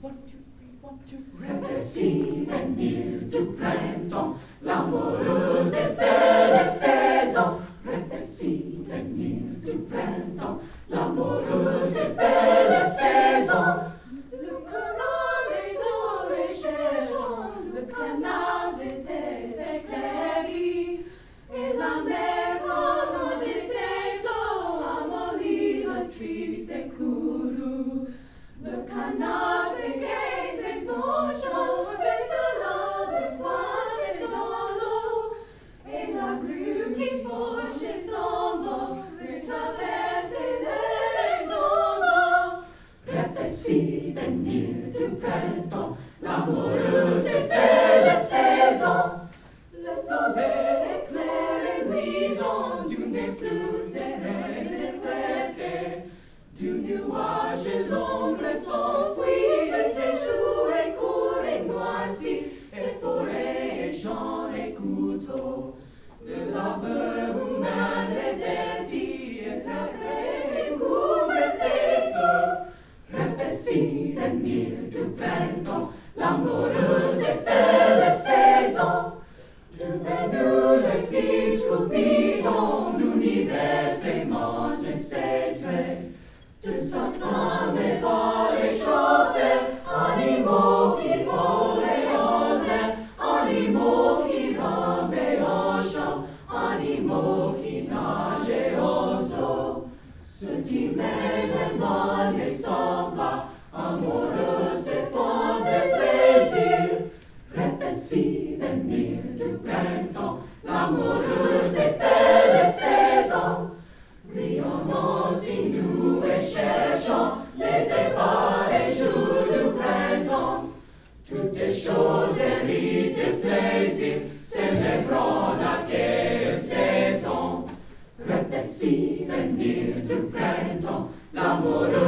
Rêve venir du printemps, l'amoureuse et belle saison. Rêve venir du printemps, l'amoureuse et belle saison. Le canard des eaux est cherchant, le canard des éclairies, et la mer comme des éclats amollit le triste courroux. Le canard c'est gai, c'est penchant, et cela de pointe dans l'eau, et la grue qui fauche et s'en va, retraverse les eaux. Rêve venir du printemps, l'amoureuse et belle saison. Le soleil est clair et luisant, du n'est plus répété. Du nuage et l'ombre s'enfuit, et ses jours et court et noirci, et forêt et champs et couteaux. Le labeur humain déserti, et couvre ses feux. Rêve venir du printemps, l'amoureuse et belle saison. Devenu le fils Cupidon, l'univers s'aimant de ses traits. De sa flamme et va réchauffer, animaux qui volent et en l'air, animaux qui rampent et en chant, animaux qui nagent et aux eaux. Ce qui mène le mal et s'en va, amoureux et font de plaisir. Rêve venir du printemps, l'amoureuse et belle saison. Rayonnons si nous et cherchons les ébats et jours du printemps. Toutes ces choses hérites de plaisir, célébrons la gaie saison. Rêve venir du printemps, l'amoureux